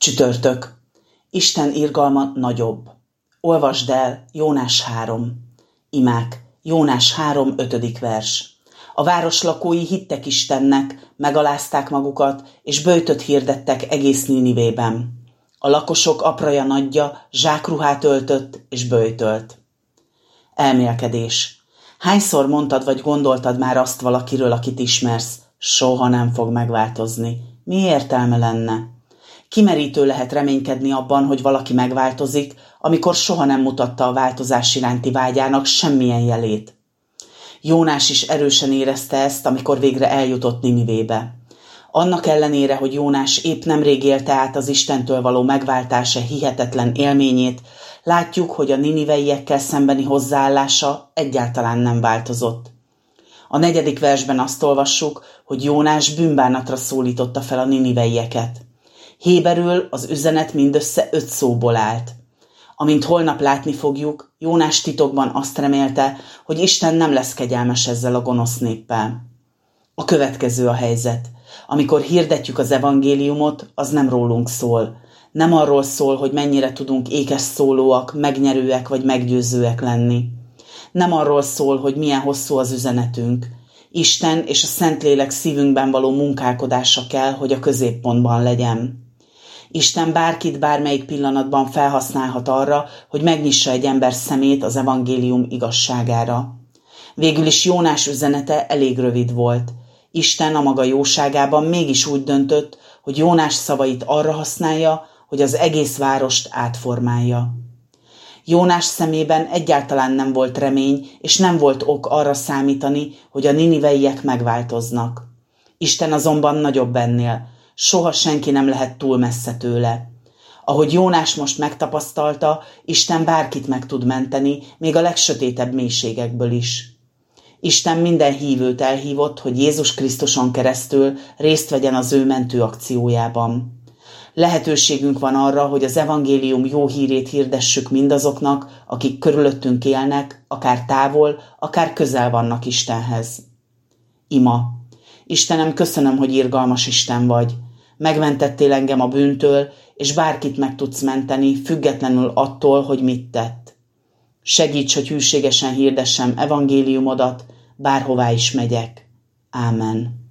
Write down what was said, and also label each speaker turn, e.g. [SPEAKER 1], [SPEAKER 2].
[SPEAKER 1] Csütörtök. Isten irgalma nagyobb. Olvasd el Jónás 3. Imák. Jónás 3. 5. vers. A város lakói hittek Istennek, megalázták magukat, és böjtöt hirdettek egész Ninivében. A lakosok apraja nagyja zsákruhát öltött és böjtölt. Elmélkedés. Hányszor mondtad vagy gondoltad már azt valakiről, akit ismersz? Soha nem fog megváltozni. Mi értelme lenne? Kimerítő lehet reménykedni abban, hogy valaki megváltozik, amikor soha nem mutatta a változás iránti vágyának semmilyen jelét. Jónás is erősen érezte ezt, amikor végre eljutott Ninivébe. Annak ellenére, hogy Jónás épp nemrég élte át az Istentől való megváltása hihetetlen élményét, látjuk, hogy a niniveiekkel szembeni hozzáállása egyáltalán nem változott. A 4. versben azt olvassuk, hogy Jónás bűnbánatra szólította fel a niniveieket. Héberül az üzenet mindössze 5 szóból állt. Amint holnap látni fogjuk, Jónás titokban azt remélte, hogy Isten nem lesz kegyelmes ezzel a gonosz néppel. A következő a helyzet. Amikor hirdetjük az evangéliumot, az nem rólunk szól. Nem arról szól, hogy mennyire tudunk ékes szólóak, megnyerőek vagy meggyőzőek lenni. Nem arról szól, hogy milyen hosszú az üzenetünk. Isten és a Szentlélek szívünkben való munkálkodása kell, hogy a középpontban legyen. Isten bárkit bármelyik pillanatban felhasználhat arra, hogy megnyissa egy ember szemét az evangélium igazságára. Végül is Jónás üzenete elég rövid volt. Isten a maga jóságában mégis úgy döntött, hogy Jónás szavait arra használja, hogy az egész várost átformálja. Jónás szemében egyáltalán nem volt remény, és nem volt ok arra számítani, hogy a niniveiek megváltoznak. Isten azonban nagyobb ennél. Soha senki nem lehet túl messze tőle. Ahogy Jónás most megtapasztalta, Isten bárkit meg tud menteni, még a legsötétebb mélységekből is. Isten minden hívőt elhívott, hogy Jézus Krisztuson keresztül részt vegyen az ő mentő akciójában. Lehetőségünk van arra, hogy az evangélium jó hírét hirdessük mindazoknak, akik körülöttünk élnek, akár távol, akár közel vannak Istenhez. Ima. Istenem, köszönöm, hogy irgalmas Isten vagy. Megmentettél engem a bűntől, és bárkit meg tudsz menteni, függetlenül attól, hogy mit tett. Segíts, hogy hűségesen hirdessem evangéliumodat, bárhová is megyek. Ámen.